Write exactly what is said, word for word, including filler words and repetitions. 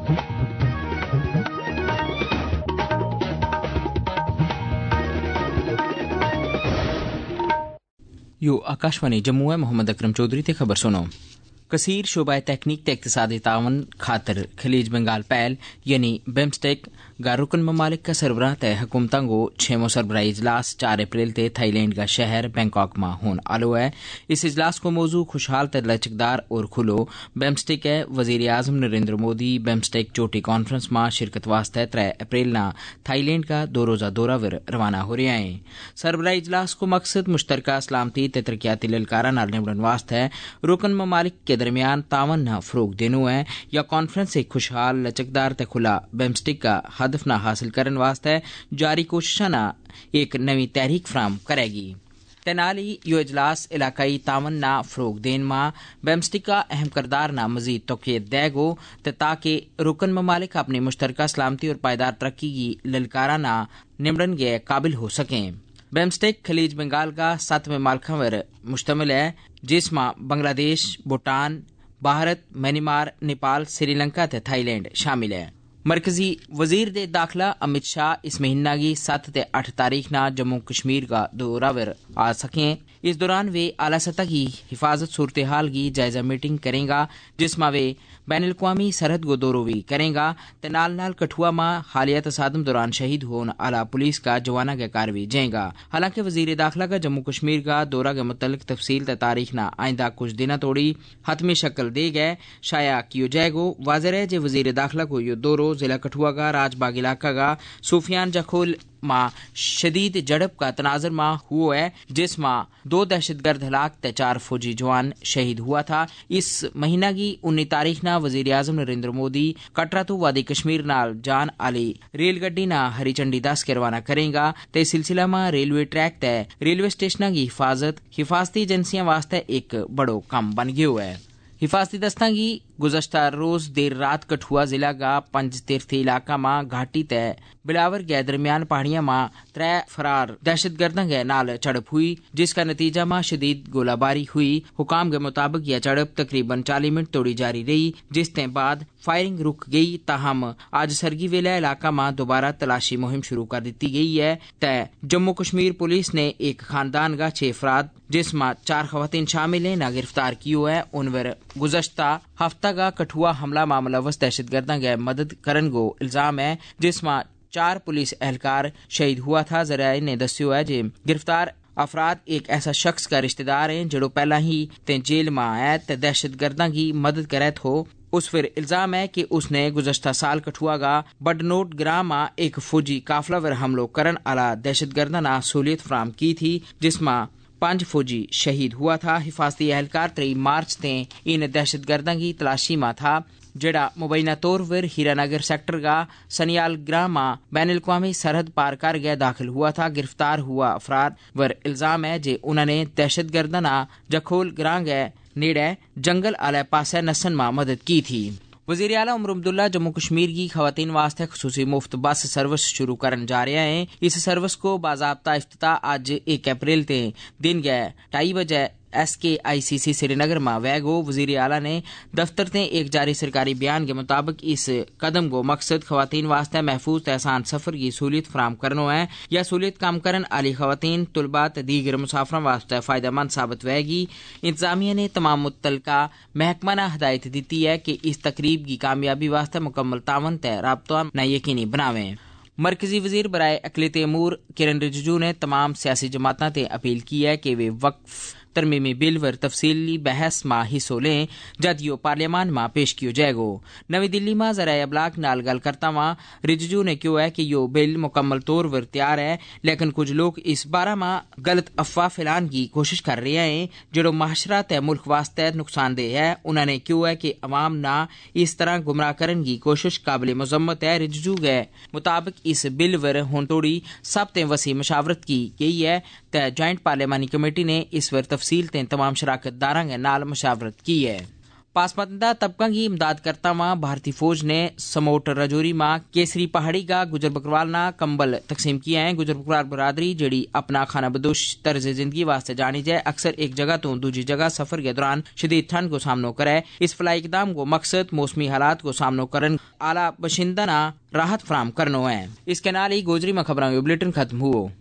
यो आकाशवाणी जम्मू है। मोहम्मद अकरम चौधरी ते खबर सुनो। कसीर शोबा तकनीक ते इक्तिसादी तावन खातर खलीज बंगाल पैल यानी बेमस्टेक गा रुकन ममालिक का सरबराह तय हुकूमतां गो छेमो सरबराही इजलास चार अप्रैल ते थाईलैंड का शहर बैंकॉक में होन आलो है। इस इजलास को मौजू खुशहाल ते लचकदार और खुलो बेमस्टेक है। वजीर आजम नरेंद्र मोदी बेमस्टेक चोटी कॉन्फ्रेंस में शिरकत वास्ते त्रै अप्रैल न थाईलैंड का दो रोजा दौरा वर रवाना हो रहा है। सरबराही इजलास को मकसद मुश्तरका सलामती ते तरक्याती ललकारा नाल निबड़न वास्ते रुकन ममालिक के दरमियान तावन न फरोग देनो है या कॉन्फ्रेंस एक खुशहाल लचकदार ते खुला बेमस्टेक का हदफ न हासिल करने वास्ते जारी कोशिशां न एक नवी तहरीक फराम करेगी। तेनाली यो इजलास इलाकाई तावन न फरोग देन मां बेमस्टेक का अहम करदार न मजीद तोक़ीयत देगो ताकि रुकन ममालिक अपनी मुश्तरका सलामती और पायदार तरक्की की ललकारा न निबड़न के काबिल हो सकें। बेमस्टेक खलीज बंगाल का सत ममालिकों पर मुश्तमिल है, जिसमें बांग्लादेश, भूटान, भारत, म्यांमार, नेपाल, श्रीलंका ते थाईलैंड शामिल है। मरकजी वजीर दे दाखिला अमित शाह इस महीना की सत्त ते अठ तारीख न जम्मू कश्मीर का दौरा पर आ सकें। इस दौरान वे आला सतह की हिफाजत सूरत हाल की जायजा मीटिंग करेंगा, जिसमें वे बैन अल-अक़वामी सरहद को दौरो भी करेंगा। ते नाल नाल कठुआ में हालिया तसादम दौरान शहीद होने आला पुलिस का जवाना के कार भी जाएगा। हालांकि वजीर दाखिला का जम्मू कश्मीर का दौरा के मुतल्लिक तफसील त तारीख न आइंदा कुछ दिन तोड़ी हतमी शक्ल दे गए शाया कियो जाएगो। वाज़ेह है जे वजीर दाखिला को यो दौरो जिला कठुआ का राजबाग इलाका का सूफियान जखोल मां शदीद झड़प का तनाजर मां हुआ है, जिसमें दो दहशतगर्द हलाक ते चार फौजी जवान शहीद हुआ था। इस महीना की उन्नीस तारीख न वजीर आजम नरेंद्र मोदी कटरा तो वादी कश्मीर नाल जान आली रेलगड्डी न हरी झंडी दस के रवाना करेगा। ते इस सिलसिला में रेलवे ट्रैक ते रेलवे स्टेशन की हिफाजत हिफाजती एजेंसियां वास्ते एक बड़ो काम बन गयो है। हिफाजती दस्तां की गुज़श्ता रोज देर रात कठुआ जिला का पंज तीर्थी इलाका में घाटी ते बिलावर के दरमियान पहाड़ियां में त्रै फरार दहशतगर्दों के नाल झड़प हुई, जिसका नतीजा में शदीद गोलाबारी हुई। हुकाम के मुताबिक यह झड़प तकरीबन चालीस मिनट तोड़ी जारी रही, जिसके बाद फायरिंग रुक गई। ताहम आज सरगी वेला इलाका में दोबारा तलाशी मुहिम शुरू कर दी गई है। तय जम्मू कश्मीर पुलिस ने एक खानदान का छह अफराद, जिसमें चार खवातीन शामिल हैं, न गिरफ्तार कियो है। उनवर गुज़श्ता हफ्ता का कठुआ हमला में मुलव्वस दहशतगर्दों के मदद करन को इल्जाम है, जिसमें चार पुलिस एहलकार शहीद हुआ था। जराये ने दस्यो है जे गिरफ्तार अफराद एक ऐसा शख्स का रिश्तेदार है जो पहला ही ते जेल में आया ते दहशतगर्दों की मदद करे हो। उस पर इल्जाम है कि उसने गुज़श्ता साल कठुआ का बडनोट ग्राम में एक फौजी काफिला पर हमलो करन आला दहशतगर्दों ने सहूलियत फराम की थी, जिसमें पांच फौजी शहीद हुआ था। हिफाजती एहलकार तेईस मार्च ते इन दहशतगर्दों की तलाशी में था, जेड़ा मुबैना तौर पर हीरानगर सेक्टर का सनियाल ग्राम में बैन अल-अक़वामी सरहद पार कर गया दाखिल हुआ था। गिरफ्तार हुआ अफराद पर इल्जाम है जे उन्होंने दहशतगर्दों ने जखोल ग्रां के नेड़े जंगल आले पासे नसन में मदद की थी। वज़ीर आला उमर अब्दुल्ला जम्मू कश्मीर की खवातीन वास्ते खुसूसी मुफ्त बस सर्विस शुरू करने जा रहे हैं। इस सर्विस को बाज़ाब्ता इफ्तिताह आज एक अप्रैल ते दिन के ढाई बजे एस के आई सी सी श्रीनगर में वैगो। वज़ीर आला ने दफ्तर ते एक जारी सरकारी बयान के मुताबिक इस कदम को मकसद खवातीन वास्ते महफूज ते आसान सफर की सहूलियत फराम करनो है। यह सहूलियत काम करन आली खवातीन तुलबा ते दीगर मुसाफरों वास्ते फायदेमंद साबित होगी। इंतजामिया ने तमाम मुतलका महकमा ने हदायत दी है कि इस तकरीब की कामयाबी वास्ते मुकम्मल तावन ते राबता न यकीनी बनावें। मरकजी वजीर बराए अक़लियती अमूर किरण रिजिजू ने तमाम सियासी जमातां ते अपील की है कि वे वक्फ तरमीमी बिल पर तफसीली बहस में हिस्सो लें, जद यो पार्लियामान में पेश कियो जाएगो। नवी दिल्ली में ज़राए अबलाग नाल गल करता वहाँ रिजिजू ने क्यों है कि यो बिल मुकम्मल तौर पर तैयार है, लेकिन कुछ लोग इस बारे में गलत अफवाह फैलाने की कोशिश कर रहे हैं जो माशरा ते मुल्क वास्ते नुकसानदेह है। उन्होंने क्यों है कि अवाम ना इस तरह गुमराह करने की कोशिश काबिल मजम्मत है। रिजिजू के मुताबिक इस बिल पर हुण तोड़ी सब ते वसी मशावरत की गई है ते ज्वाइंट पार्लियामानी कमेटी ने इस पर तफसील ते तमाम शराकतदारां के नाल मशावरत की है। पासमंदा तबका की इमदाद करता मां भारतीय फौज ने समोट रजौरी मां केसरी पहाड़ी का गुजर बकरवाल ना कंबल तकसीम किया है। गुजर बकरवाल बरादरी जड़ी अपना खाना बदोश तर्ज जिंदगी वास्ते जानी जाए, अक्सर एक जगह तो दूसरी जगह सफर के दौरान शदीद ठंड को सामना करे। इस फलाई इकदाम को मकसद मौसमी हालात को सामना करन आला बशिंदा ना राहत फराम करनो है। इसके नाल ही गोजरी में खबरों बुलेटिन खत्म हुआ।